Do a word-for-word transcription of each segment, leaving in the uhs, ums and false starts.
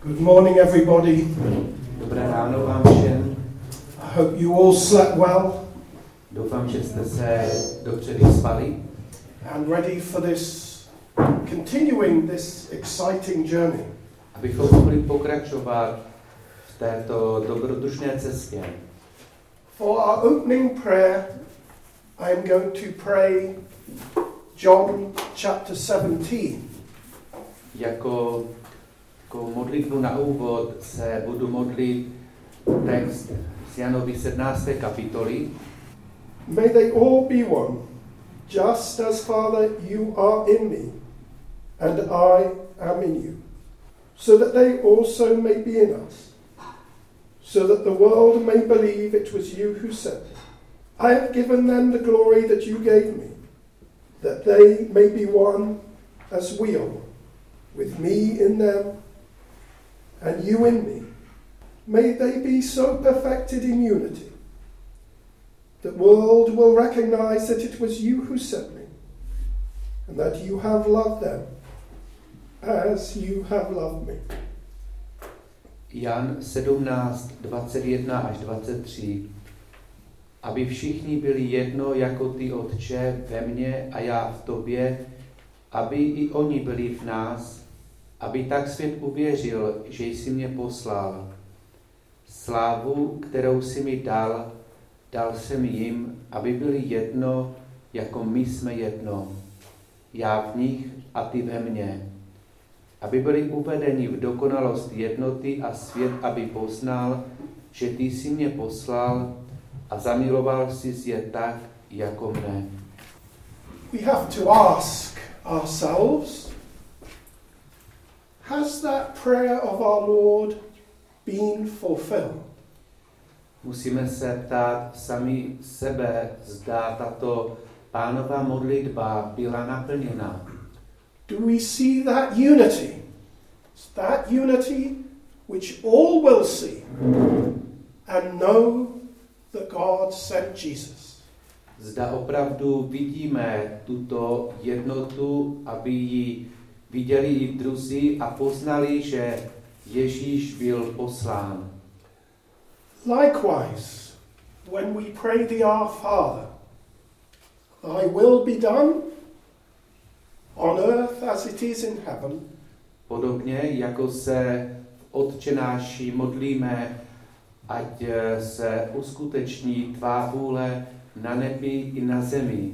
Good morning, everybody. Dobré ráno vám všem. I hope you all slept well. Doufám, že jste se dobře vyspali. And ready for this, continuing this exciting journey. Abychom mohli pokračovat v této dobrodružné cestě. For our opening prayer, I am going to pray John chapter seventeen. Jako, jako modlitbu na úvod se budu modlit text z Janovy sedmnácté kapitoly. May they all be one, just as, Father, you are in me, and I am in you, so that they also may be in us, so that the world may believe it was you who sent me. I have given them the glory that you gave me, that they may be one as we are one, with me in them, and you in me. May they be so perfected in unity, the world will recognize that it was you who sent me, and that you have loved them as you have loved me. Jan sedmnáct, dvacet jedna až dvacet tři. Aby všichni byli jedno jako ty, Otče, ve mně a já v tobě, aby i oni byli v nás, aby tak svět uvěřil, že jsi mě poslal. Slávu, kterou jsi mi dal, dal jsem jim, aby byli jedno, jako my jsme jedno. Já v nich a ty ve mně. Aby byli uvedeni v dokonalost jednoty a svět, aby poznal, že ty jsi mě poslal a zamiloval jsi je tak, jako mne. We have to ask ourselves, has that prayer of our Lord been fulfilled? Musíme se ptát sami sebe, zda tato Pánova modlitba byla naplněna. Do we see that unity? That unity which all will see and know that God sent Jesus. Zda opravdu vidíme tuto jednotu, aby ji viděli i druzí a poznali, že Ježíš byl poslán. Likewise, when we pray the Our Father, thy will be done on earth as it is in heaven. Podobně jako se v Otčenáši modlíme, ať se uskuteční tvá vůle na nebi i na zemi.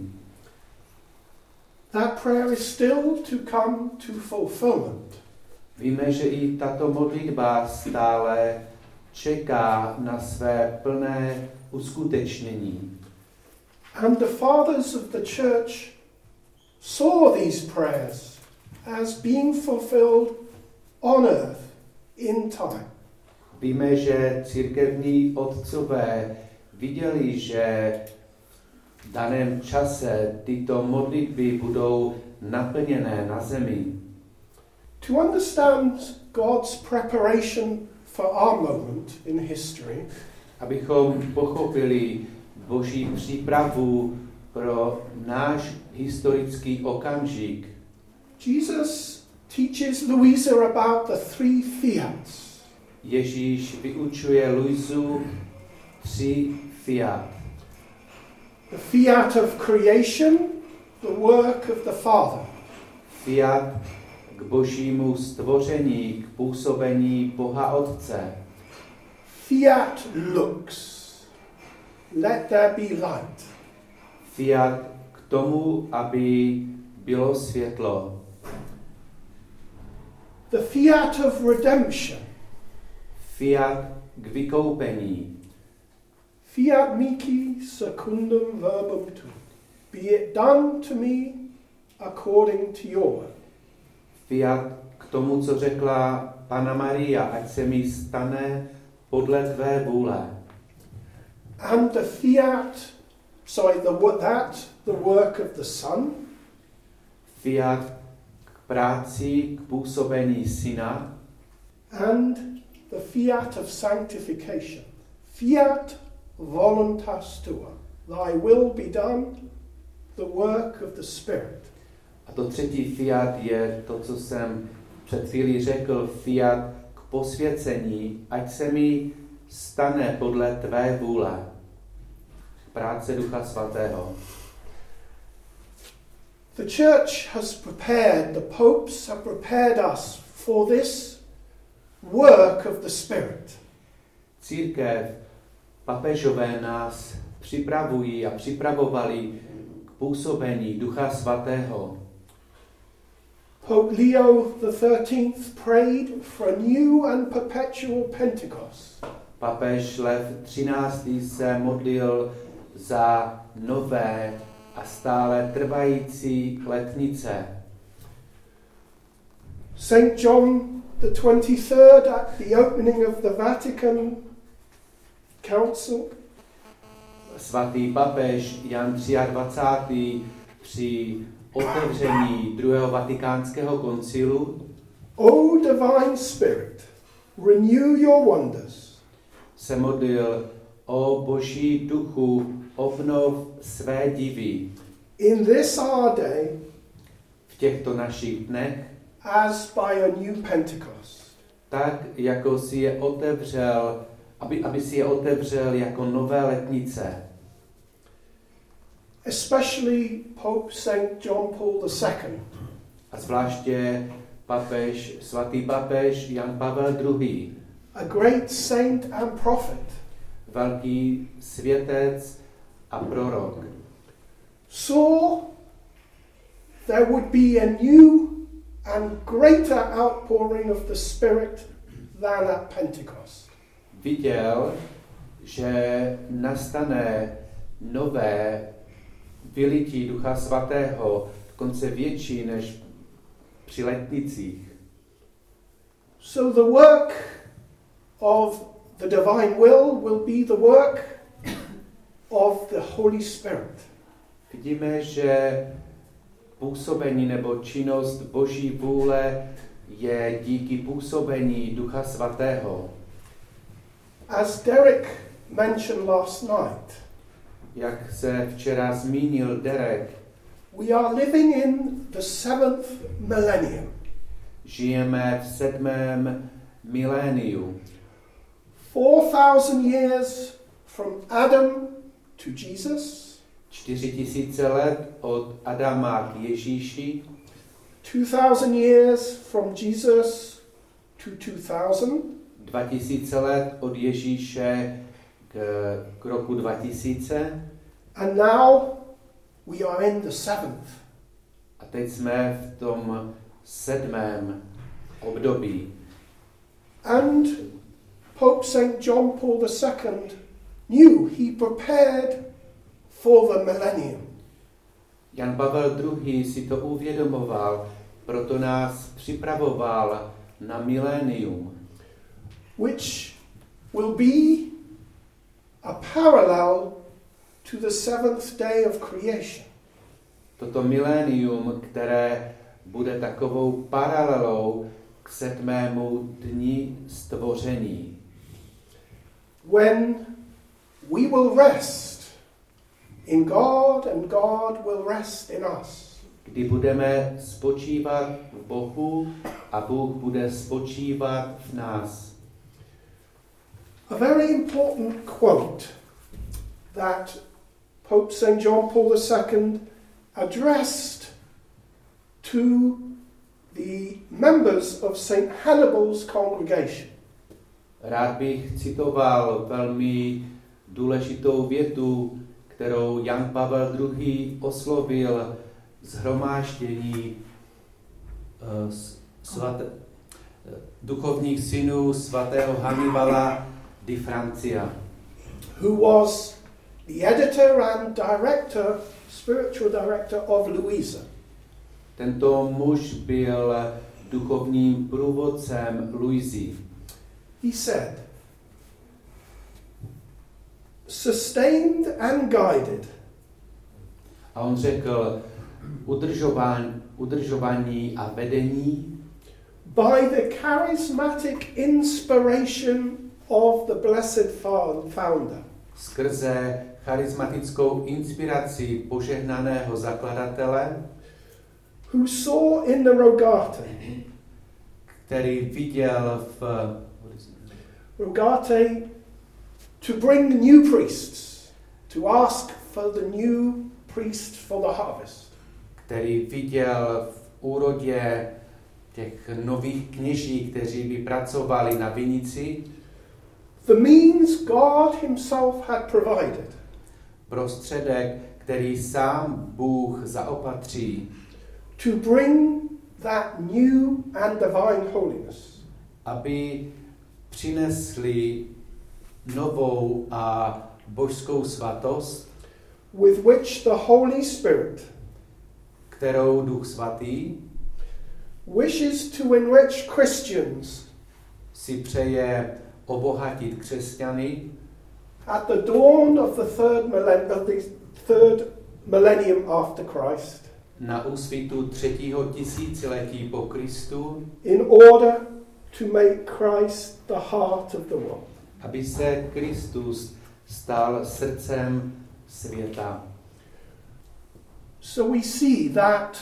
That prayer is still to come to fulfillment. Víme, že i tato modlitba stále čeká na své plné uskutečnění. And the fathers of the church saw these prayers as being fulfilled on earth in time. Víme, že církevní otcové viděli, že v daném čase tyto modlitby budou naplněné na zemi. To understand God's preparation for our moment in history, Abychom pochopili Boží přípravu pro náš historický okamžik, Jesus teaches Louisa about the three fiats. Ježíš vyučuje Luisu tři fiat. The fiat of creation, the work of the Father. Fiat k Božímu stvoření, k působení Boha Otce. Fiat lux, let there be light. Fiat k tomu, aby bylo světlo. The fiat of redemption. Fiat k vykoupení. Fiat mihi secundum verbum tuum. Be it done to me according to your will. Fiat k tomu, co řekla Panna Maria, ať se mi stane podle tvé vůle. And the fiat, sorry, the that the work of the Son. Fiat k práci, k působení Syna. And the fiat of sanctification. Fiat voluntas tua. Thy will be done, the work of the Spirit. A to třetí fiat je to, co jsem před chvílí řekl, fiat k posvěcení, ať se mi stane podle tvé vůle. Práce Ducha Svatého. The church has prepared, the popes have prepared us for this work of the Spirit. Církev, papežové nás připravují a připravovali k působení Ducha Svatého. Pope Leo the thirteenth prayed for a new and perpetual Pentecost. Papež Lev třináctý se modlil za nové a stále trvající letnice. Saint John the twenty-third at the opening of the Vatican Council Svatý papež Jan dvacátý třetí při otevření druhého vatikánského koncilu O divine Spirit, renew your wonders. Se modlil: O Boží duchu, obnov své divy. In this our day, v těchto našich dnech, as by a new Pentecost. Tak, jako si je otevřel, aby, aby si je otevřel jako nové letnice. Especially Pope Saint John Paul the second. A zvláště papež, svatý papež Jan Pavel druhý. A great saint and prophet. Velký světec a prorok. Saw there would be a new and greater outpouring of the Spirit than at Pentecost. Viděl, že nastane nové vylití Ducha Svatého, dokonce větší než při letnicích. So the work of the divine will will be the work of the Holy Spirit. Vidíme, že působení nebo činnost Boží vůle je díky působení Ducha Svatého. As Derek mentioned last night, jak se včera zmínil Derek, we are living in the seventh millennium. Žijeme v sedmém miléniu. Four thousand years from Adam to Jesus. Čtyři tisíce let od Adama k Ježíši. Two thousand years from Jesus to two thousand. Dva tisíce let od Ježíše k, k roku dva tisíce. And now we are in the seventh. A teď jsme v tom sedmém období. And Pope Saint John Paul the second knew, he prepared for the millennium. Jan Pavel druhý si to uvědomoval, proto nás připravoval na milénium, which will be a parallel to the seventh day of creation. Toto milénium, které bude takovou paralelou k sedmému dni stvoření. When we will rest in God and God will rest in us. Kdy budeme spočívat v Bohu a Bůh bude spočívat v nás. A very important quote that Pope Saint John Paul the second addressed to the members of Saint Hannibal's congregation. Rád bych citoval velmi důležitou větu, kterou Jan Pavel druhý oslovil shromáždění uh, svaté, duchovních synů svatého Hannibala di Francia, who was the editor and director, spiritual director of Louisa. Tento muž byl duchovním průvodcem Louisy. He said, sustained and guided. A on řekl, udržování, udržování a vedení by the charismatic inspiration of the blessed founder. Skrze charismatickou inspiraci požehnaného zakladatele, who saw in the Rogate, který viděl v Rogate, to bring new priests, to ask for the new priest for the harvest. Který viděl v úrodě těch nových kněží, kteří by pracovali na vinici, the means God himself had provided. Prostředek, který sám Bůh zaopatří, to bring that new and divine holiness. Aby přinesli novou a božskou svatost, with which the Holy Spirit kterou Duch Svatý wishes to enrich Christians si přeje obohatit křesťany at the dawn of the third millennium, of the third millennium after Christ, na úsvitu třetího tisíciletí po Kristu, in order to make Christ the heart of the world. Aby se Kristus stal srdcem světa. So we see that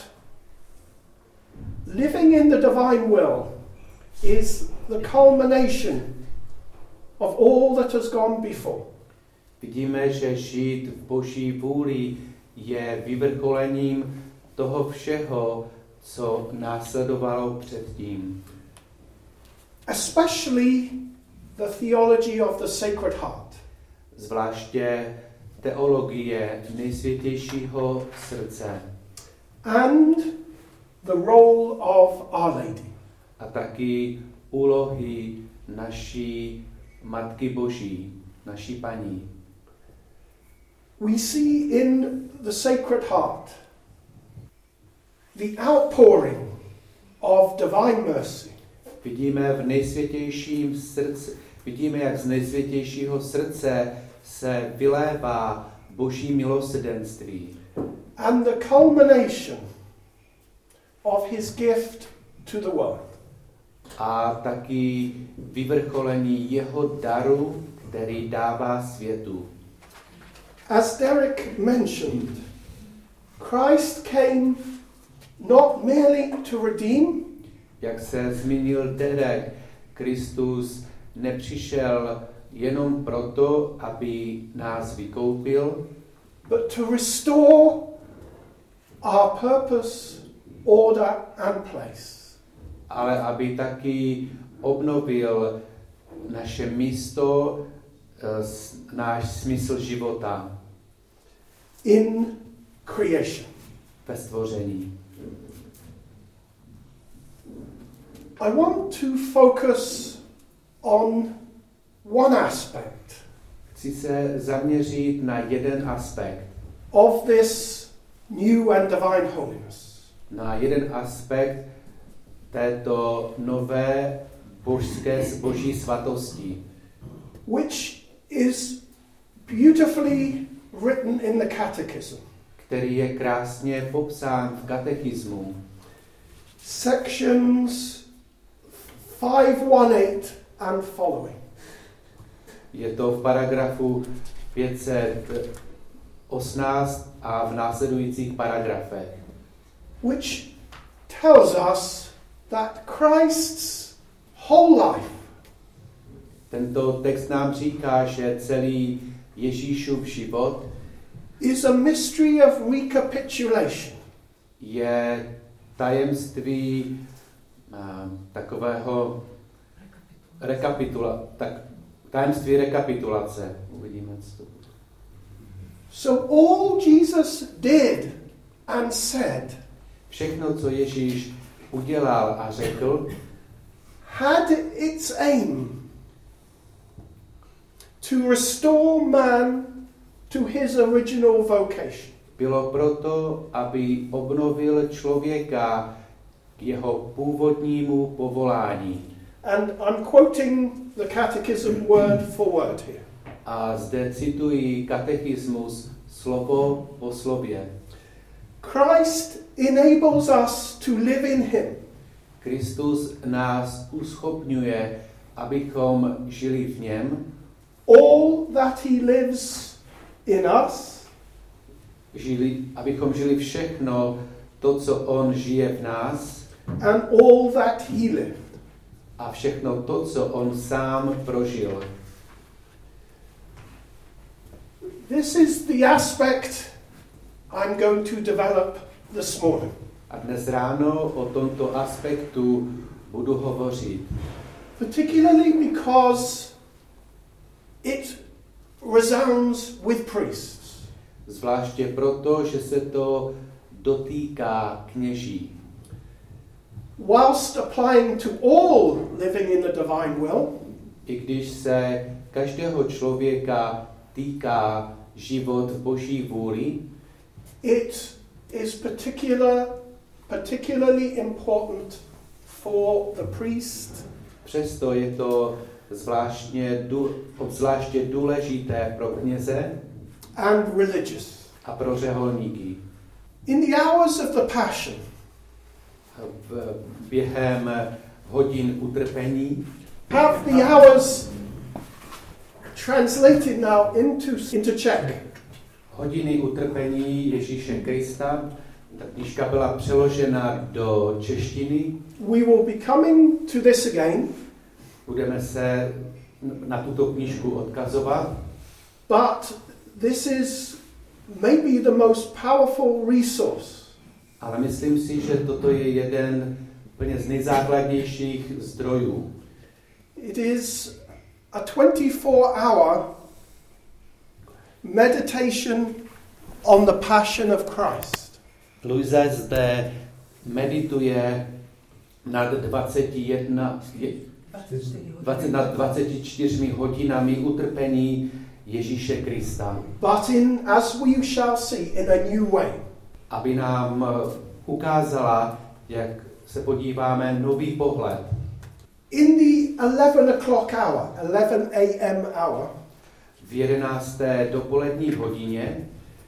living in the divine will is the culmination of all that has gone before. Vidíme, že žít v Boží vůli je vyvrcholením toho všeho, co následovalo předtím. Especially the theology of the Sacred Heart. Zvláště teologie nejsvětějšího srdce. And the role of Our Lady. A taky úlohy naší Matky Boží, naší paní. We see in the Sacred Heart the outpouring of divine mercy. Vidíme v nejsvětějším srdci, vidíme, jak z nejsvětějšího srdce se vylévá Boží milosrdenství. And the culmination of his gift to the world. A taky vyvrcholení jeho daru, který dává světu. As Derek mentioned, Christ came not merely to redeem, Jak se zmínil Derek, Kristus nepřišel jenom proto, aby nás vykoupil, but to restore our purpose, order and place. ale aby taky obnovil naše místo, náš smysl života In creation. ve stvoření. I want to focus on one aspect Chci se zaměřit na jeden aspekt, of this new and divine holiness. na jeden aspekt této nové božské boží svatosti, which is beautifully written in the Catechism. který je krásně popsán v katechismu. Sections five eighteen and following. Je to v paragrafu pět set osmnáct a v následujících paragrafech, which tells us that Christ's whole life Tento text nám říká, že celý Ježíšův život is a mystery of recapitulation. je tajemství uh, takového rekapitula, tak, tajemství rekapitulace. Uvidíme, co to bude. So all Jesus did and said Všechno, co Ježíš udělal a řekl, had its aim to restore man to his original vocation. bylo proto, aby obnovil člověka k jeho původnímu povolání. And I'm quoting the Catechism word for word here. A zde cituji katechismus slovo po slově. Christ enables us to live in him. Kristus nás uschopňuje, abychom žili v něm. All that he lives in us, Žili, abychom žili všechno to, co on žije v nás, and all that he lived. a všechno to, co on sám prožil. This is the aspect I'm going to develop this morning. A dnes ráno o tomto aspektu budu hovořit. Particularly because it resounds with priests. Zvláště proto, že se to dotýká kněží. Whilst applying to all living in the divine will, I když se každého člověka týká život v Boží vůli, it is particular, particularly important for the priest přesto je to zvláštně, obzvláště důležité pro kněze and religious. a pro řeholníky. In the hours of the passion, v, během hodin utrpení have the hours translated now into, into Czech. Hodiny utrpení Ježíše Krista, ta knížka byla přeložena do češtiny. We will be coming to this again. Budeme se na tuto knížku odkazovat. But this is maybe the most powerful resource. Ale myslím si, že toto je jeden úplně z nejzákladnějších zdrojů. It is a twenty-four hour meditation on the passion of Christ. Luisa zde medituje nad dvacet jedna, dvacet, nad dvaceti čtyřmi hodinami utrpení Ježíše Krista. But in, as we shall see, in a new way. Aby nám ukázala, jak se podíváme, nový pohled. In the eleven o'clock hour, eleven a.m. hour, v jedenácté dopolední hodině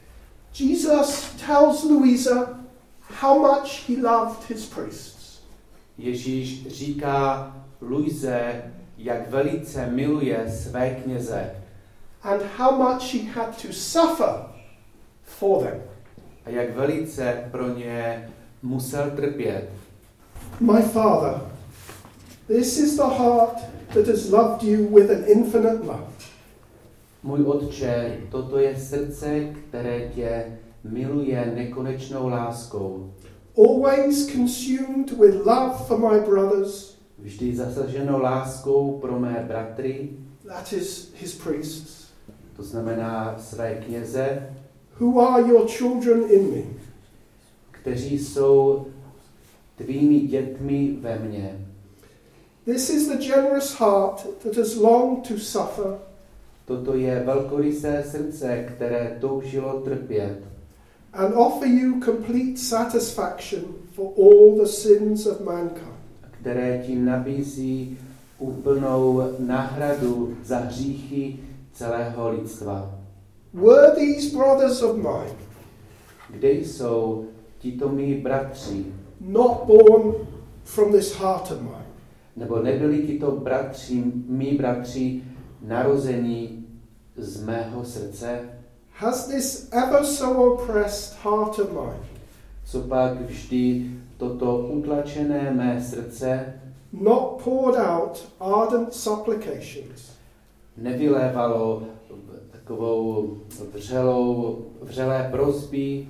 Jesus tells Louisa how much he loved his priests. Ježíš říká Luise, jak velice miluje své kněze. And how much he had to suffer for them. A jak velice pro ně musel trpět. My Father, this is the heart that has loved you with an infinite love. Můj Otče, toto je srdce, které tě miluje nekonečnou láskou. Always consumed with love for my brothers. Vždy zasaženo láskou pro mé bratry. That is his priests. To znamená své kněze. Who are your children in me? Kteří jsou tvými dětmi ve mně. This is the generous heart that has longed to suffer. Toto je velkorysé srdce, které toužilo trpět. And offer you complete satisfaction for all the sins of mankind. Které tím nabízí úplnou náhradu za hříchy celého lidstva. Were these brothers of mine Kde jsou tito mý bratři? not born from this heart of mine? Nebo nebyli tito bratři, mý bratři narození z mého srdce? Has this ever so oppressed heart of mine Co pak vždy toto utlačené mé srdce not poured out ardent supplications nevylévalo takovou vřelou, vřelé prosby,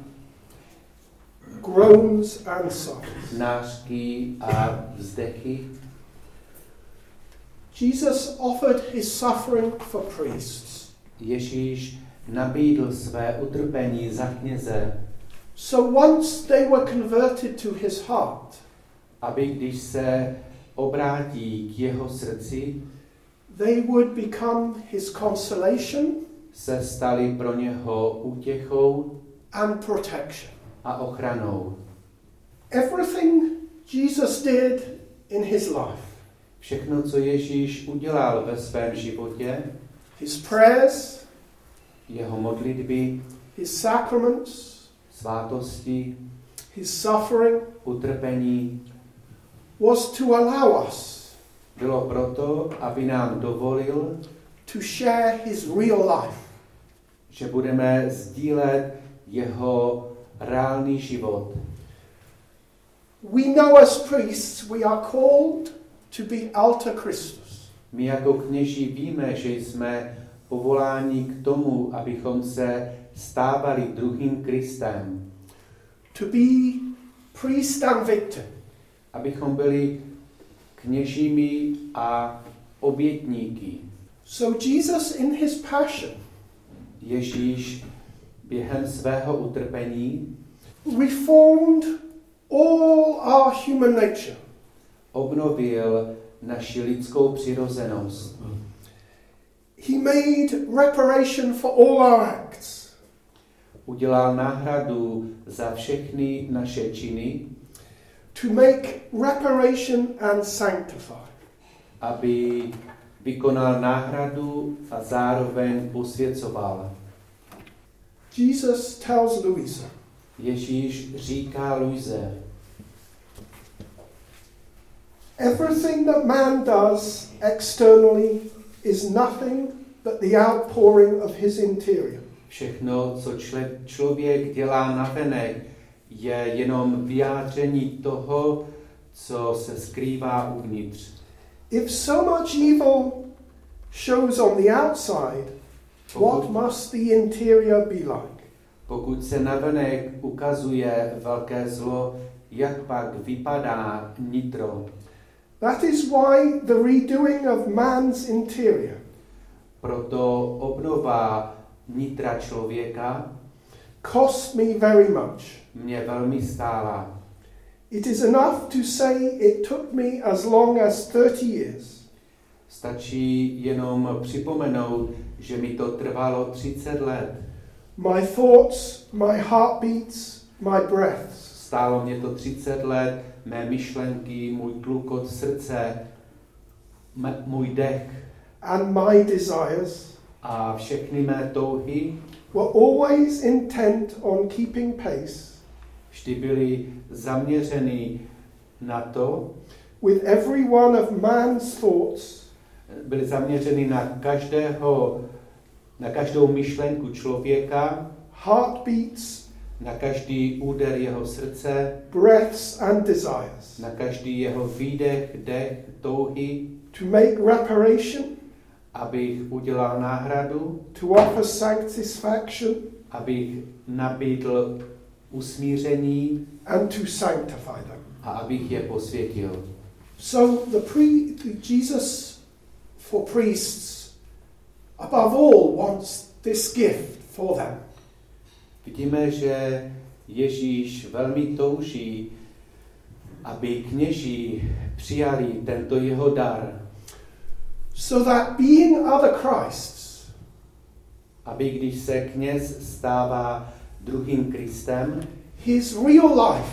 groans and sighs? nářky a vzdechy? Jesus offered his suffering for priests. Ježíš nabídl své utrpení za kněze, So once they were converted to his heart, aby když se obrátí k jeho srdci, they would become his consolation se stali pro něho útěchou and protection. a ochranou. Everything Jesus did in his life, Všechno, co Ježíš udělal ve svém životě, his prayers, jeho modlitby, his sacraments, svátosti, his suffering, utrpení, was to allow us bylo proto, aby nám dovolil, to share his real life. že budeme sdílet jeho reálný život. We know as priests we are called to be alter Christus. My jako kněží víme, že jsme povoláni k tomu, abychom se stávali druhým Kristem. To be priest and victim. Abychom byli kněžími a obětníky. So Jesus in his passion Ježíš během svého utrpení reformed all our human nature. obnovil naši lidskou přirozenost. He made reparation for all our acts. Udělal náhradu za všechny naše činy, To make reparation and sanctify. aby vykonal náhradu a zároveň posvěcoval. Jesus tells Louisa, Ježíš říká Luize, everything that man does externally is nothing but the outpouring of his interior. všechno, co čle, člověk dělá navenek, je jenom vyjádření toho, co se skrývá uvnitř. If so much evil shows on the outside, what must the interior be like? Pokud se navenek ukazuje velké zlo, jak pak vypadá nitro? That is why the redoing of man's interior Proto obnova nitra člověka cost me very much. mě velmi stála. It is enough to say it took me as long as thirty years. Stačí jenom připomenout, že mi to trvalo třicet let. My thoughts, my heartbeats, my breaths. Stálo mě to třicet let, mé myšlenky, můj tlukot srdce, m- můj dech And my desires a všechny mé touhy were always intent on keeping pace vždy byly zaměřeny na to, with every one of man's thoughts, byly zaměřeny na každého, na každou myšlenku člověka, heartbeats, na každý úder jeho srdce, breaths and desires, na každý jeho výdech, dech, touhy, to make reparation, abych udělal náhradu, to offer satisfaction, abych nabídl usmíření and to sanctify them. a abych je posvětil. So the pre the Jesus for priests above all wants this gift for them. Vidíme, že Ježíš velmi touží, aby kněží přijali tento jeho dar, So that being other Christs, aby když se kněz stává druhým Kristem, his real life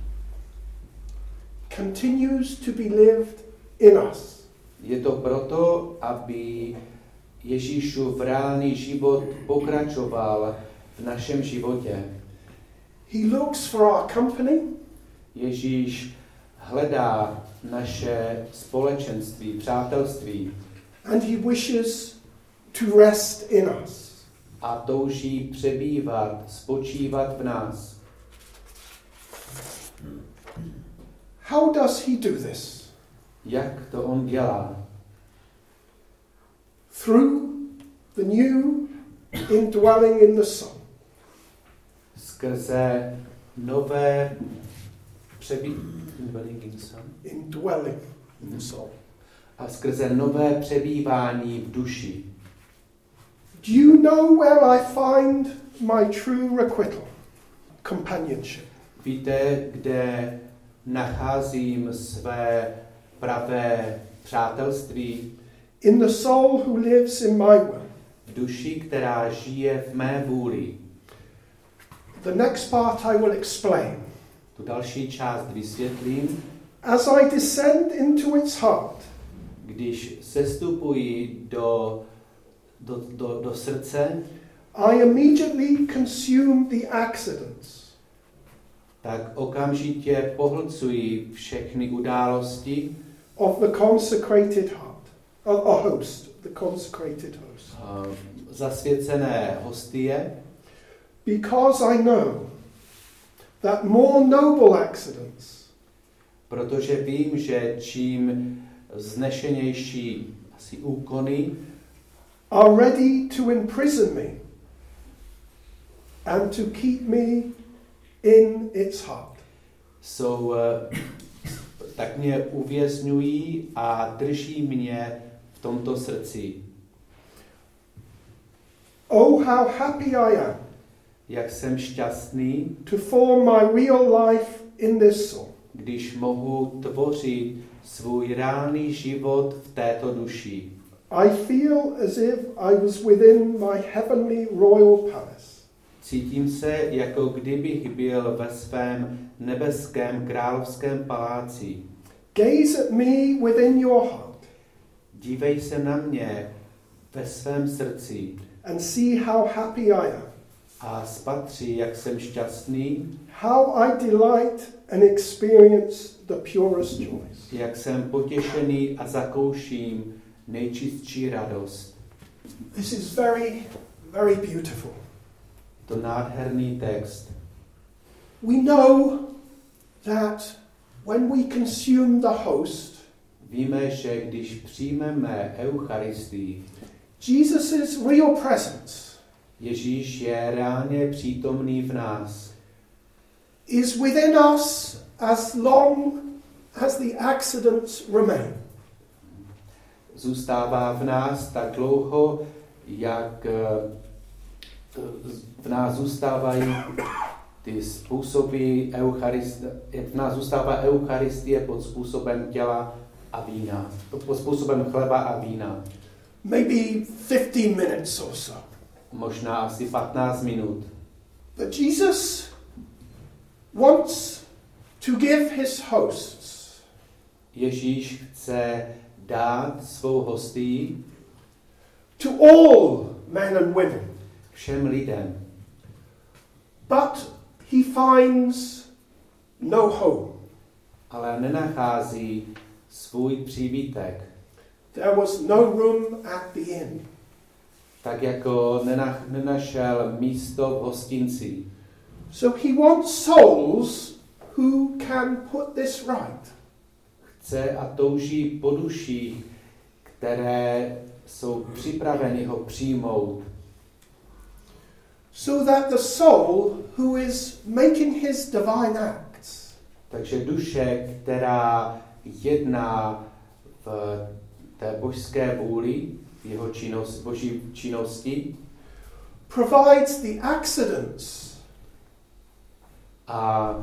continues to be lived in us. je to proto, aby Ježíšův reálný život pokračoval v našem životě. He looks for our company, Ježíš hledá naše společenství, přátelství and he wishes to rest in us. a touží přebývat, spočívat v nás. How does he do this? Jak to on dělá? Through the new indwelling in the Son. Skrze nové přebý... Indwelling in the soul. a skrze nové přebývání v duši. Do you know where I find my true requital? Companionship. Víte, kde nacházím své pravé přátelství? In the soul who lives in my will. V duši, která žije v mé vůli. The next part I will explain. Tu další část vysvětlím. As I descend into its heart, Když sestupuji do, do, do, do srdce, I immediately consume the accidents, tak okamžitě pohlcuji všechny události of the consecrated heart, of a host, the consecrated host. uh, zasvěcené hostie, Because I know that more noble accidents protože vím, že čím vznešenější asi úkony, are ready to imprison me and to keep me in its heart. jsou, tak mě uvězňují a drží mě v tomto srdci. Oh, how happy I am Jak jsem šťastný, to form my real life in this soul. když mohu tvořit svůj reálný život v této duši. I feel as if I was within my heavenly royal palace. Cítím se, jako kdybych byl ve svém nebeském královském paláci. Gaze at me within your heart Dívej se na mě ve svém srdci and see how happy I am. a spatři, jak jsem šťastný, How I delight and experience the purest joys. jak jsem potěšený a zakouším nejčistší radost. This is very, very beautiful. To nádherný text. We know that when we consume the host, Víme, že když přijmeme Eucharistii, Jesus' real presence Ježíš je reálně přítomný v nás. is within us as long as the accidents remain. Zůstává v nás tak dlouho, jak v nás zůstávají ty způsoby Eucharistie, jak v nás zůstává Eucharistie pod způsobem těla a vína, pod způsobem chleba a vína. Maybe fifteen minutes or so. Možná asi patnáct minut. But Jesus wants to give his hosts Ježíš chce dát svou hostii to all men and women. všem lidem, But he finds no home. ale nenachází svůj příbytek. There was no room at the inn. Tak jako nenach, nenašel místo v hostinci. So he wants souls who can put this right. Chce a touží po duších, které jsou připraveny ho přijmout. So that the soul who is making his divine acts Takže duše, která jedná v té božské vůli, jeho činnost, boží činnosti, provides the accidents, a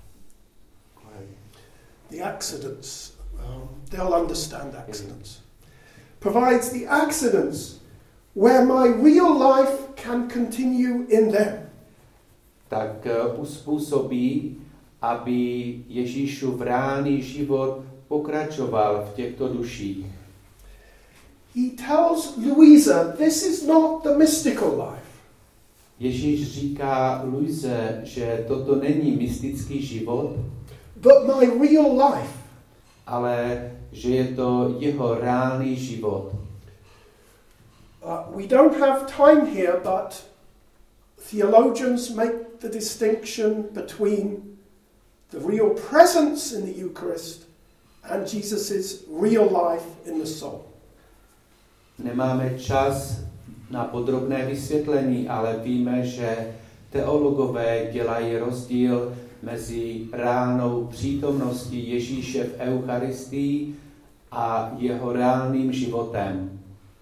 the accidents, um, they'll understand accidents, provides the accidents where my real life can continue in them. tak uspůsobí, aby Ježíšův reálný život pokračoval v těchto duších. He tells Louisa, this is not the mystical life. Ježíš říká Luise, že toto není mystický život, but my real life. ale že je to jeho reálný život. Uh, we don't have time here, but theologians make the distinction between the real presence in the Eucharist and Jesus' real life in the soul. Nemáme čas na podrobné vysvětlení, ale víme, že teologové dělají rozdíl mezi reálnou přítomností Ježíše v Eucharistii a jeho reálným životem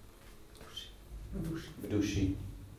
v duši.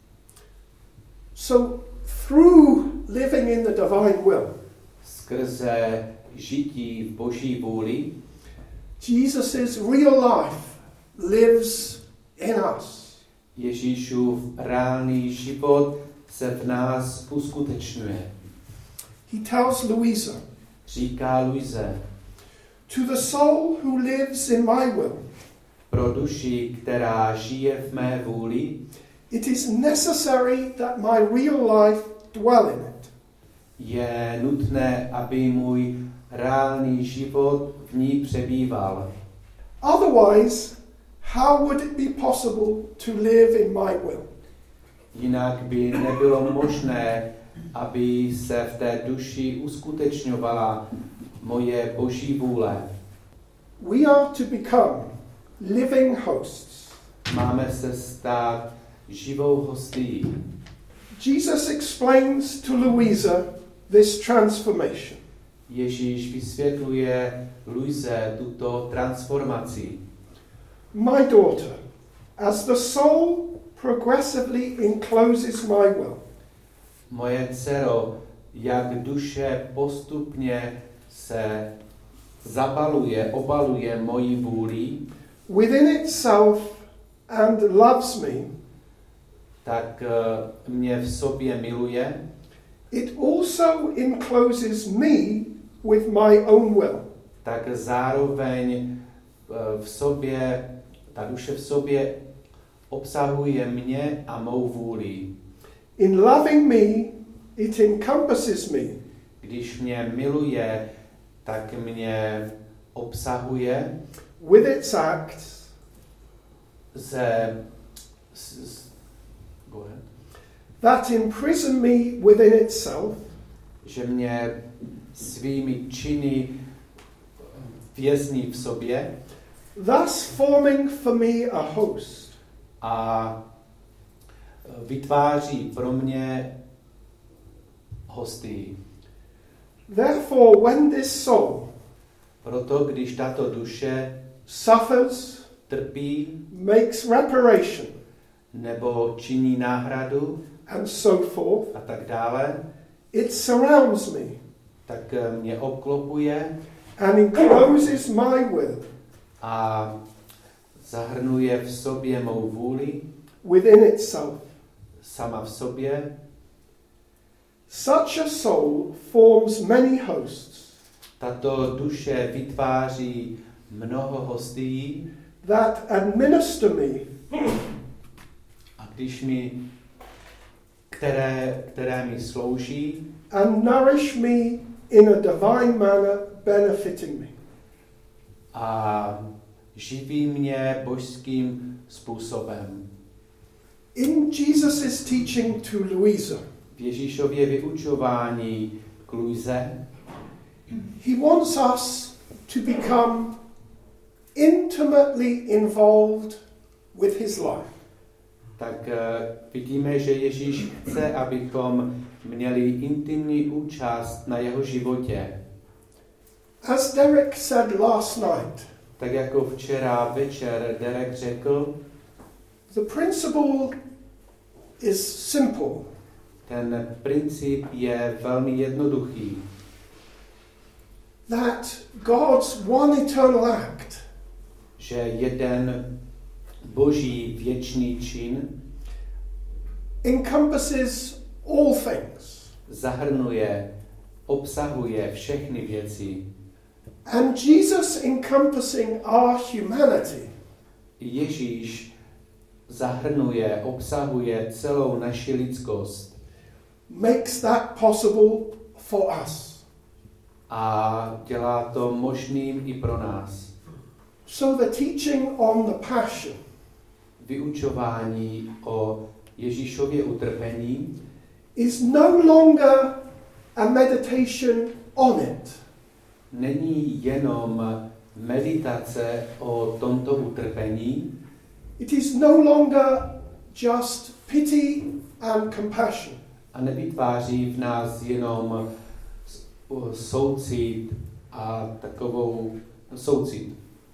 So, through living in the divine will, Skrze žití v boží vůli Jesus' real life lives in us. Ježíšův reálný život se v nás uskutečňuje. He tells Louisa, Říká Luise, to the soul who lives in my will, pro duši, která žije v mé vůli, it is necessary that my real life dwell in it. je nutné, aby můj reálný život v ní přebýval. Otherwise, how would it be possible to live in my will? Jinak by nebylo možné, aby se v té duši uskutečňovala moje boží vůle. We are to become living hosts. Máme se stát živou hostií. Jesus explains to Louisa this transformation. Ježíš vysvětluje Luise tuto transformaci. My daughter, as the soul progressively encloses my will, Moje dcero, jak duše postupně se zabaluje, obaluje mojí vůli, within itself and loves me, tak uh, mě v sobě miluje, it also encloses me with my own will. tak zároveň uh, v sobě, ta duše v sobě obsahuje mě a mou vůli. In loving me, it encompasses me. Když mě miluje, tak mě obsahuje With its acts, ze, z, z, go ahead. that imprison me within itself, Že mě svými činy vězní v sobě thus forming for me a host. a vytváří pro mě hosty. Therefore, when this soul Proto když tato duše suffers, trpí makes reparation, nebo činí náhradu and so forth, a tak dále, it surrounds me tak mě obklopuje and encloses my will a zahrnuje v sobě mou vůli, within itself. sama v sobě. Such a soul forms many hosts Tato duše vytváří mnoho hostií that administer me a když mi, které, které mi slouží and nourish me in a divine manner, benefiting me. a živí mě božským způsobem. In Jesus' teaching to Louisa, V Ježíšově vyučování k Luise he wants us to become intimately involved with his life. tak uh, vidíme, že Ježíš chce, abychom měli intimní účast na jeho životě. As Derek said last night, Tak jako včera večer Derek řekl, the principle is simple. ten princip je velmi jednoduchý. That God's one eternal act Že jeden boží věčný čin encompasses all things. zahrnuje, obsahuje všechny věci. And Jesus encompassing our humanity Ježíš zahrnuje, obsahuje celou naši lidskost makes that possible for us. a dělá to možným i pro nás. So the teaching on the passion Vyučování o Ježíšově utrpení is no longer a meditation on it. není jenom meditace o tomto utrpení, It is no longer just pity and compassion. a nevytváří v nás jenom soucit a takovou soucit.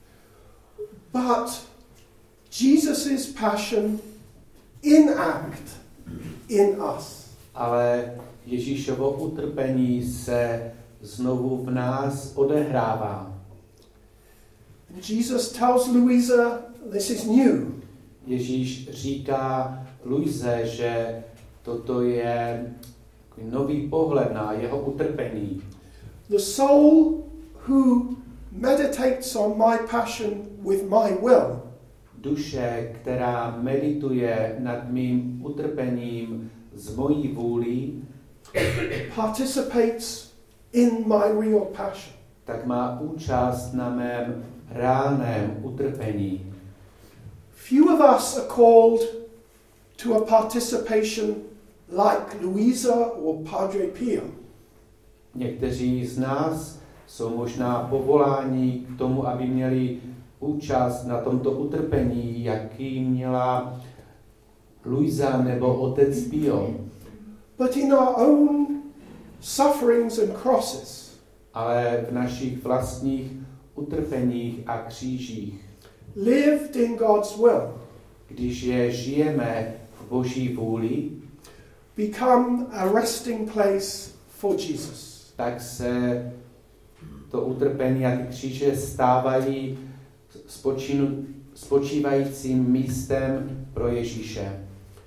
But Jesus' passion in act in us. Ale Ježíšovo utrpení se znovu v nás odehrává. Jesus tells Louisa this is new. Ježíš říká Luise, že toto je nový pohled na jeho utrpení. The soul who meditates on my passion with my will Duše, která medituje nad mým utrpením z mojí vůlí, participates in my real passion. tak má účast na mém reálném utrpení. Few of us are called to a participation like Louisa or Padre Pio. Někteří z nás jsou možná povoláni k tomu, aby měli účast na tomto utrpení, jaký měla Luisa nebo otec Pio. But in our own sufferings and crosses, ale v našich vlastních utrpeních a křížích, lived in God's will, když je žijeme v Boží vůli, become a resting place for Jesus. tak se to utrpení a ty kříže stávají spočinu, spočívajícím místem pro Ježíše.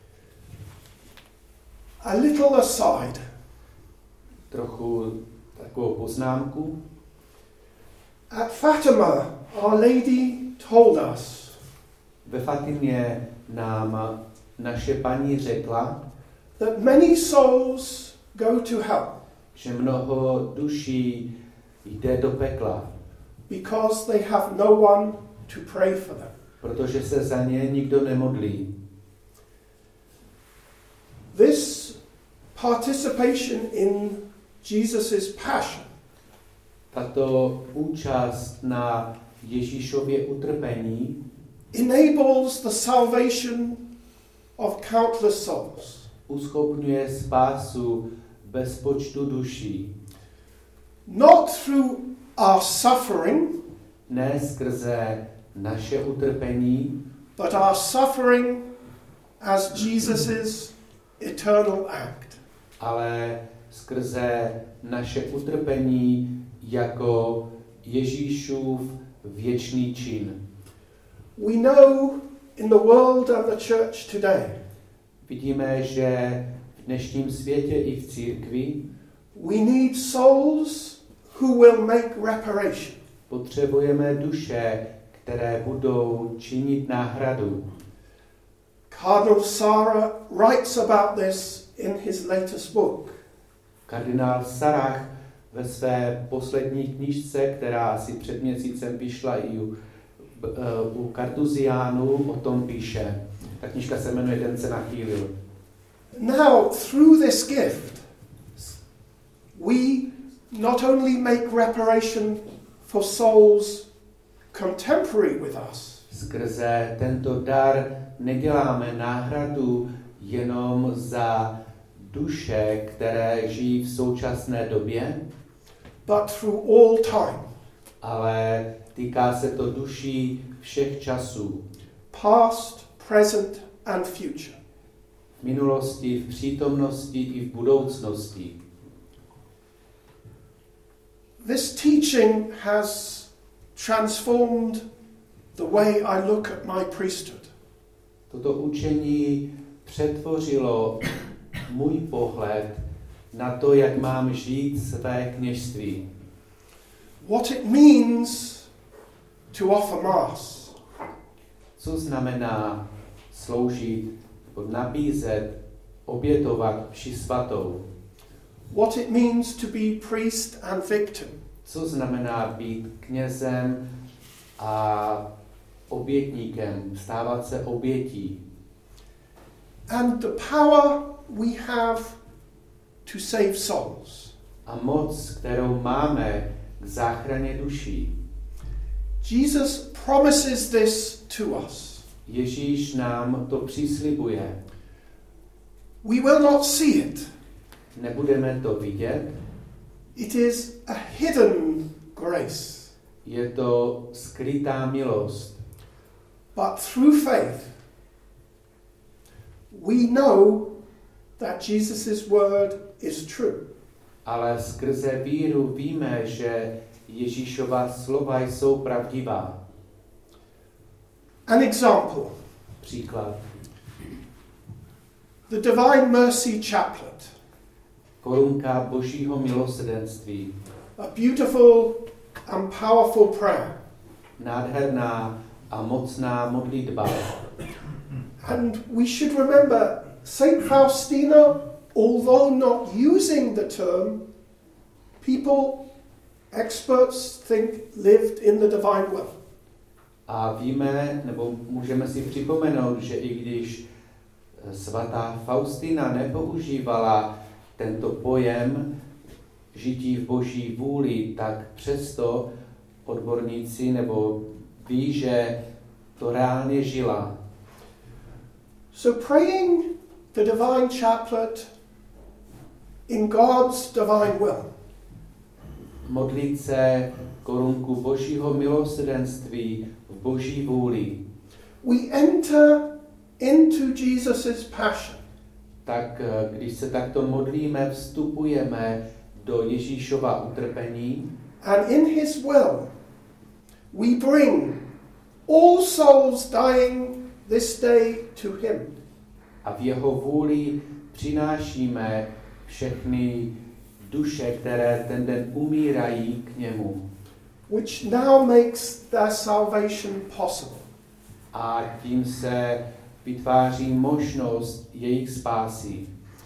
A little aside. Trochu takovou poznámku. At Fatima, Our Lady told us, ve Fatimě nám naše paní řekla, that many souls go to hell, že mnoho duší jde do pekla, because they have no one to pray for them. protože se za ně nikdo nemodlí. This participation in Jesus' passion Tato účast na Ježíšově utrpení enables the salvation of countless souls. uschopňuje spásu bez počtu duší. Not through our suffering, Ne skrze naše utrpení, but our suffering as Jesus' eternal act. ale skrze naše utrpení jako Ježíšův věčný čin. We know in the world and the church today, Vidíme, že v dnešním světě i v církvi we need souls who will make reparation. potřebujeme duše, které budou činit náhradu. Cardinal Sarah writes about this in his latest book. Kardinál Sarah ve své poslední knížce, která si před měsícem vyšla i u, u Kartuziánů, o tom píše. Ta knížka se jmenuje Den se nachýlil. Now, through this gift, we not only make reparation for souls contemporary with us, Skrze tento dar neděláme náhradu jenom za duše, které žijí v současné době, but through all time, ale týká se to duší všech časů. past, present and future. V minulosti, v přítomnosti i v budoucnosti. This teaching has transformed the way I look at my priesthood. Toto učení přetvořilo můj pohled na to, jak mám žít své kněžství. What it means to offer mass. Co znamená sloužit, nabízet, obětovat mši svatou? What it means to be priest and victim. Co znamená být knězem a obětníkem, stávat se obětí? And the power we have to save souls. A moc, kterou máme k záchraně duší. Jesus promises this to us. Ježíš nám to přislibuje. We will not see it. Nebudeme to vidět. It is a hidden grace. Je to skrytá milost. But through faith, we know that Jesus' word is true. Ale skrze víru víme, že Ježíšova slova jsou pravdivá. An example. Příklad. The Divine Mercy Chaplet. Korunka Božího milosrdenství. A beautiful and powerful prayer. Nádherná a mocná modlitba. And we should remember Saint Faustina, although not using the term, people, experts think lived in the divine will. A víme, nebo můžeme si připomenout, že i když svatá Faustina nepoužívala tento pojem, žití v Boží vůli, tak přesto odborníci nebo ví, že to reálně žila. So praying the divine chaplet in God's divine will Modlit se korunku Božího milosrdenství v Boží vůli. we enter into Jesus' passion. Tak když se takto modlíme, vstupujeme do Ježíšova utrpení And in his will, we bring all souls dying this day to him. a v jeho vůli přinášíme všechny duše, které ten den umírají, k němu. Which now makes their salvation possible. A tím se vytváří možnost jejich spásy.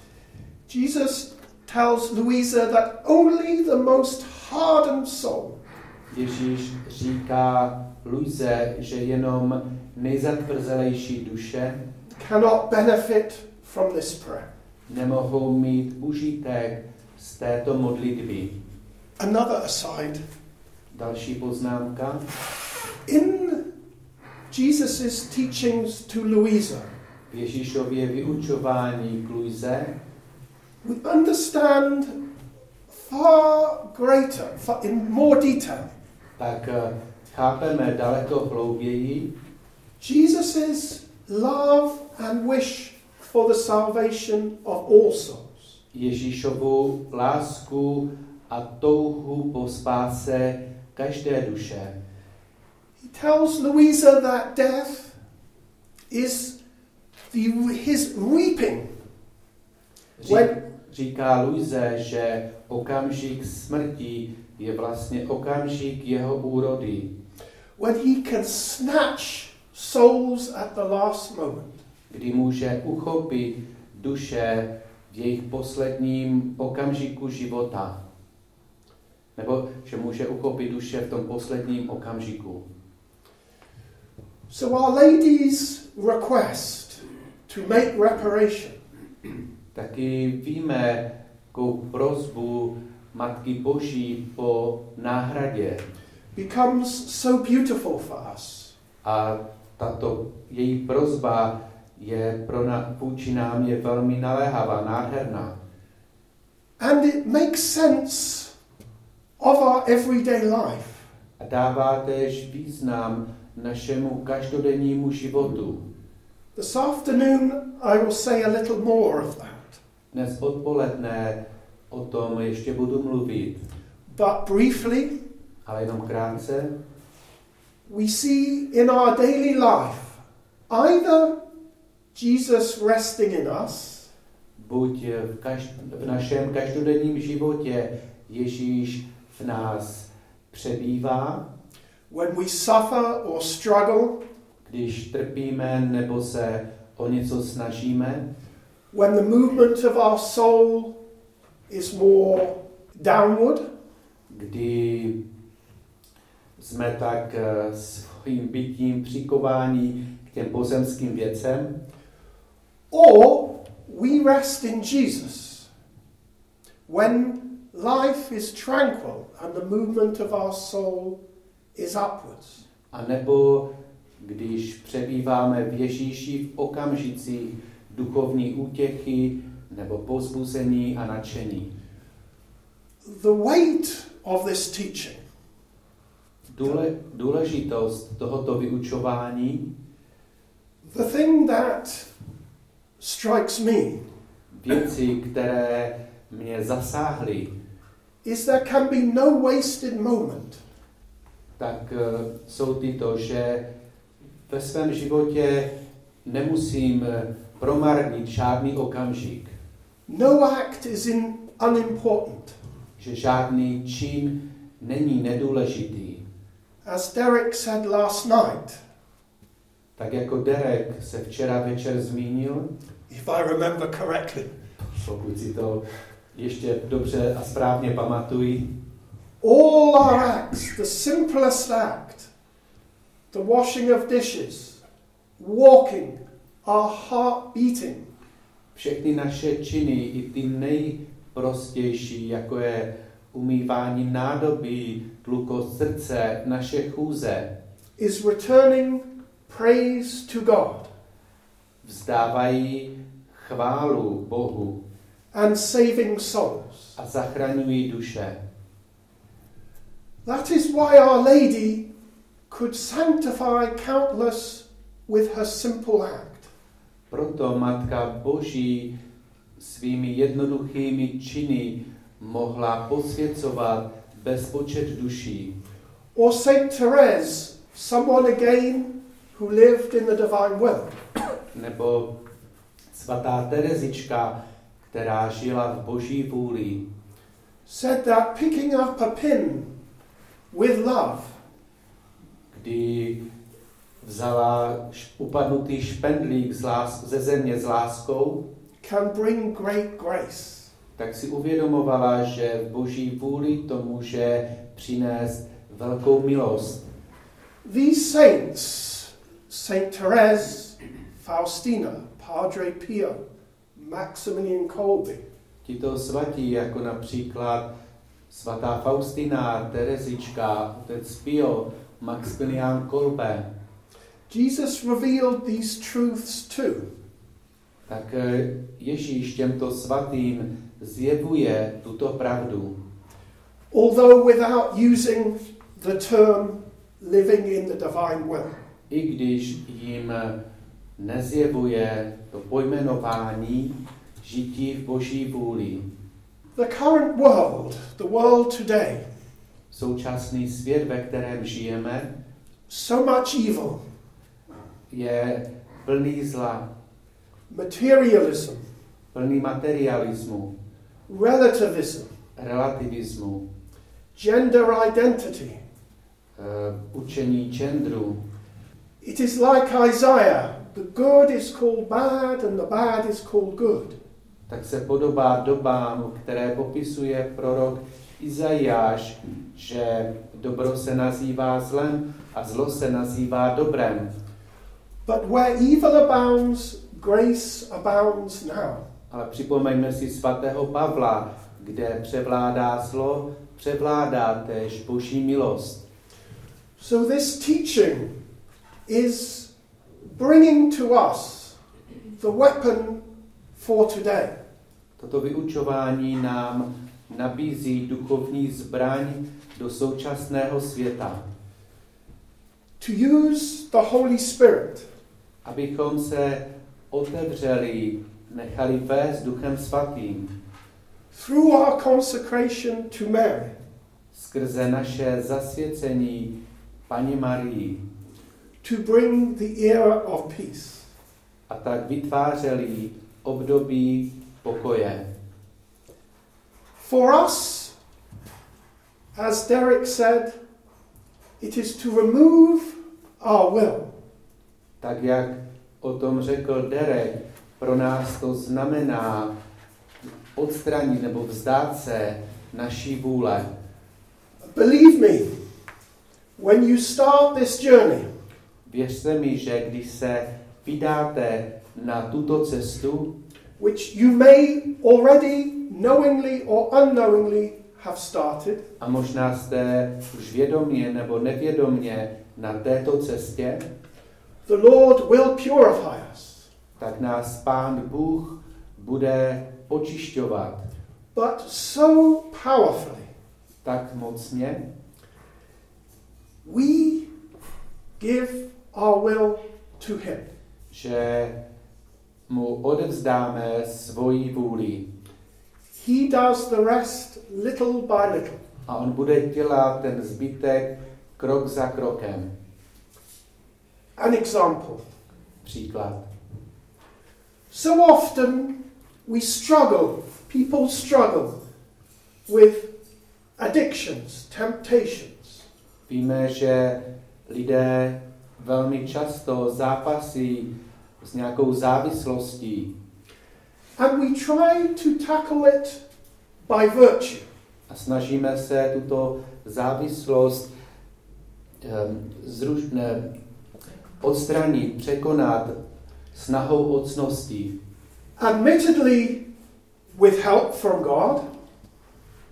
Jesus tells Louisa that only the most hardened soul Ježíš říká Luise, že jenom nejzatvrzelejší duše cannot benefit from this prayer. nemohou mít užitek z této modlitby. Another aside. Další poznámka. In Jesus' teachings to Louisa, V Ježíšově vyučování k Luise we understand far greater, far in more detail, tak chápeme daleko hlouběji Jesus' love and wish for the salvation of all souls. Ježíšovu lásku a touhu po spáse každé duše. He tells Louisa that death is the, his reaping. Řík, říká Luise, že okamžik smrti je vlastně okamžik jeho úrody. When he can snatch souls at the last moment. Kdy může uchopit duše v jejich posledním okamžiku života. Nebo že může uchopit duše v tom posledním okamžiku. So Our Lady's request to make reparation Taky víme takovou prosbu Matky Boží po náhradě. becomes so beautiful for us. A tato její prosba je pro na, vůči nám je velmi naléhavá, nádherná. And it makes sense of our everyday life. A dává též význam našemu každodennímu životu. This afternoon I will say a little more of that. Dnes odpoledne o tom ještě budu mluvit, But briefly, ale jenom krátce. we see in our daily life either Jesus resting in us, Buď v, každ- v našem každodenním životě Ježíš v nás přebývá, when we suffer or struggle, když trpíme nebo se o něco snažíme, when the movement of our soul is more downward, kdy jsme tak eh, svým bytím přikováni k těm pozemským věcem, or we rest in Jesus when life is tranquil and the movement of our soul is upwards. a nebo když přebýváme v Ježíši v okamžicích duchovní útěchy nebo povzbuzení a nadšení. The weight of this teaching Důle, důležitost tohoto vyučování, the thing that strikes me věci, které mě zasáhly, is there can be no wasted moment. tak uh, jsou tyto, že ve svém životě nemusím uh, promarnit žádný okamžik, No act is in unimportant. že žádný čin není nedůležitý. As Derek said last night, Tak jako Derek se včera večer zmínil, if I remember correctly, pokud si to ještě dobře a správně pamatuji, all our acts, the simplest act, the washing of dishes, walking, our heart beating, všechny naše činy, i ty nejprostější, jako je umývání nádoby, tlukost srdce, naše chůze, is returning praise to God vzdávají chválu Bohu and saving souls. a zachraňují duše. That is why Our Lady could sanctify countless with her simple act. Proto Matka Boží svými jednoduchými činy mohla posvěcovat bezpočet duší. Or Saint Therese, someone again who lived in the divine will. Nebo svatá Terezička, která žila v Boží vůli, said that picking up a pin with love kdy vzala upadnutý špendlík z lás- ze země s láskou, can bring great grace. tak si uvědomovala, že v Boží vůli to může přinést velkou milost. These saints, Saint Therese, Faustina, Padre Pio, Maximilian Kolbe, Tito svatí, jako například svatá Faustina, Terezička, otec Pio, Maximilian Kolbe, Jesus revealed these truths too. tak Ježíš těmto svatým zjevuje tuto pravdu. Although without using the term living in the divine will. I když jim nezjevuje to pojmenování žití v Boží vůli. The current world, the world today, Současný svět, ve kterém žijeme, so much evil, je plný zla, materialism, plný materialismu, relativism, relativismu, gender identity. uh, učení genderu. It is like Isaiah, the good is called bad and the bad is called good. Tak se podobá dobám, které popisuje prorok Izajáš, že dobro se nazývá zlem a zlo se nazývá dobrem. But where evil abounds, grace abounds now. Ale připomeňme si svatého Pavla, kde převládá zlo, převládá též Boží milost. So this teaching is bringing to us the weapon for today. Toto vyučování nám nabízí duchovní zbraň do současného světa. To use the Holy Spirit Abychom se otevřeli, nechali vést Duchem Svatým through our consecration to Mary skrze naše zasvěcení Paní Marii to bring the era of peace. a tak vytvářeli období pokoje. For us, as Derek said, it is to remove our will. Tak jak o tom řekl Derek, pro nás to znamená odstranit nebo vzdát se naší vůle. Believe me, when you start this journey, Věřte mi, že když se vydáte na tuto cestu, which you may already knowingly or unknowingly have started, a možná jste už vědomě nebo nevědomě na této cestě, the Lord will purify us. tak nás Pán Bůh bude očišťovat But so powerfully, tak mocně, we give our will to Him. že mu odevzdáme svoji vůli. He does the rest little by little. A on bude dělat ten zbytek krok za krokem. An example. Příklad. So often we struggle, people struggle with addictions, temptations. Víme, že lidé velmi často zápasí s nějakou závislostí And we try to tackle it by virtue. a snažíme se tuto závislost um, zruš, ne, odstranit, překonat snahou o ctnosti. Admittedly with help from God,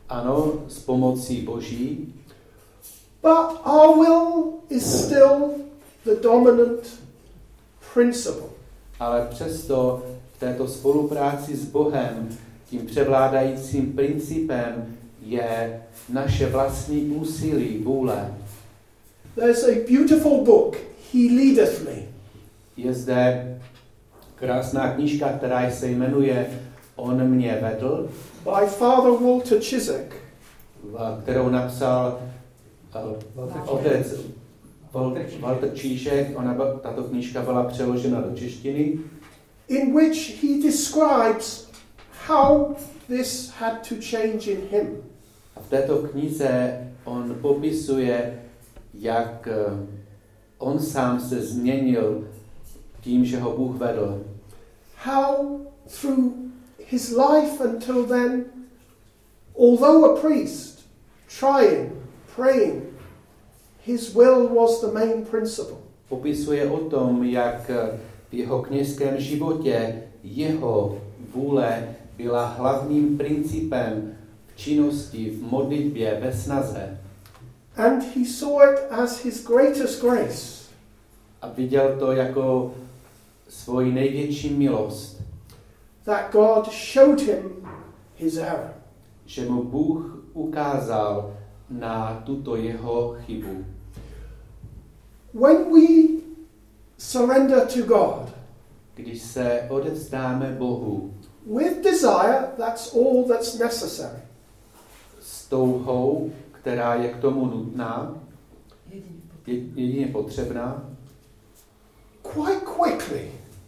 Ano, s pomocí Boží, but our will is still the dominant principle. ale přesto v této spolupráci s Bohem tím převládajícím principem je naše vlastní úsilí, vůle. There's a beautiful book, He Leadeth Me. Je zde krásná knížka, která se jmenuje On mě vedl, By Father Walter Chiswick. kterou napsal uh, otec Walter, Walter Číšek. Ona, tato knížka byla přeložena do češtiny, In which he describes how this had to change in him. a v této knize on popisuje, jak uh, on sám se změnil tím, že ho Bůh vedl. How through his life until then, although a priest, trying, praying, his will was the main principle. Popisuje o tom, jak v jeho kněžském životě jeho vůle byla hlavním principem v činnosti, v modlitbě, ve snaze. And he saw it as his greatest grace A viděl to jako svoji největší milost, that God showed him his error. že mu Bůh ukázal na tuto jeho chybu. When we surrender to God Když se odevzdáme Bohu with desire, that's all that's necessary. s touhou, která je k tomu nutná, je jedině potřebná, Quite quickly,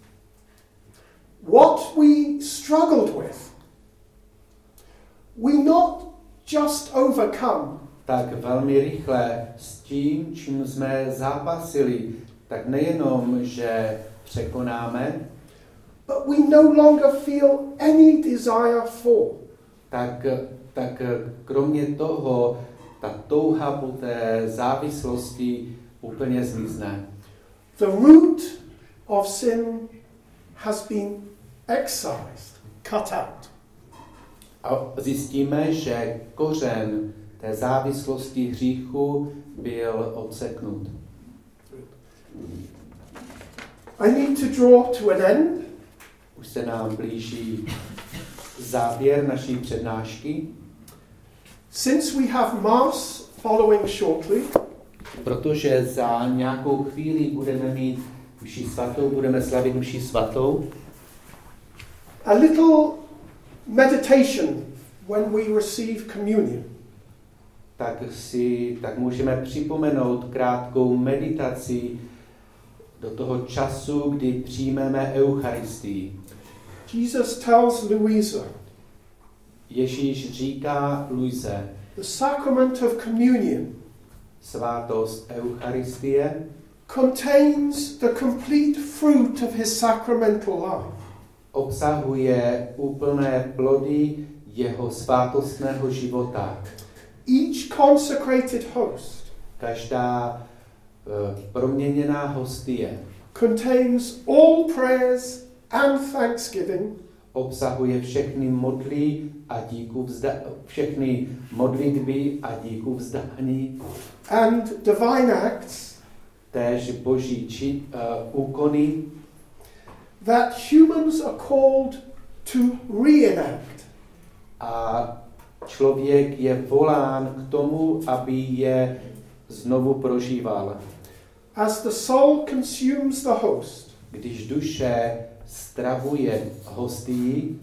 what we struggled with, we not just overcome, tak velmi rychle s tím, čím jsme zápasili, tak nejenom, že překonáme, but we no longer feel any desire for. tak, tak kromě toho ta touha po té závislosti úplně zmizne. The root of sin has been excised, cut out. A zjistíme, že kořen té závislosti hříchu byl odseknut. I need to draw to an end. Už se nám blíží závěr naší přednášky. Since we have Mass following shortly, Protože za nějakou chvíli budeme mít mši svatou, budeme slavit mši svatou, a little meditation when we receive communion. tak si tak můžeme připomenout krátkou meditaci do toho času, kdy přijmeme Eucharistii. Jesus tells Louisa, Ježíš říká Luise, the sacrament of communion svátost Eucharistie contains the complete fruit of his sacramental life. obsahuje úplné plody jeho svátostného života. Each consecrated host Každá uh, proměněná hostie contains all prayers and thanksgiving obsahuje všechny modly a díku vzda, všechny modlitby a díku vzdání, and divine acts též boží či, uh, úkony, that humans are called to reenact. a člověk je volán k tomu, aby je znovu prožíval. As the soul consumes the host, Když duše stravuje hostii,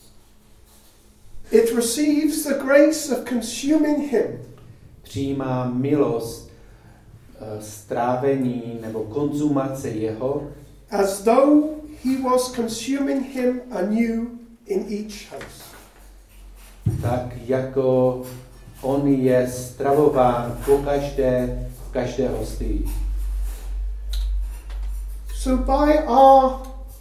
it receives the grace of consuming him přijímá milost uh, strávení nebo konzumace jeho, as though he was consuming him anew in each host. tak jako on je stravován po každé, v každé hostii. So by our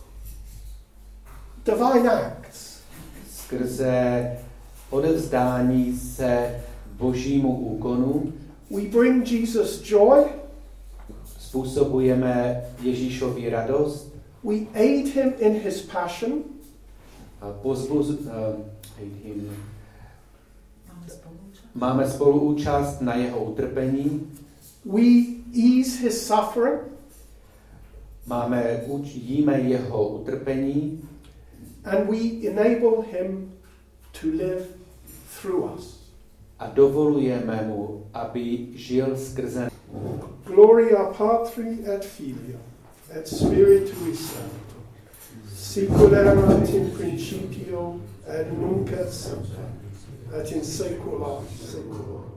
divine acts, Skrze odevzdání se božímu úkonu we bring Jesus joy, způsobujeme Ježíšovi radost, we aid him in his passion, a pozbuz, uh, him, Máme spoluúčast na jeho utrpení. We ease his suffering. Máme, jíme jeho utrpení. And we enable him to live through us. A dovolujeme mu, aby žil skrze. Gloria Patri et Filio et Spiritui Sancto, sicut erat in principio et nunc et semper et in saecula saeculorum.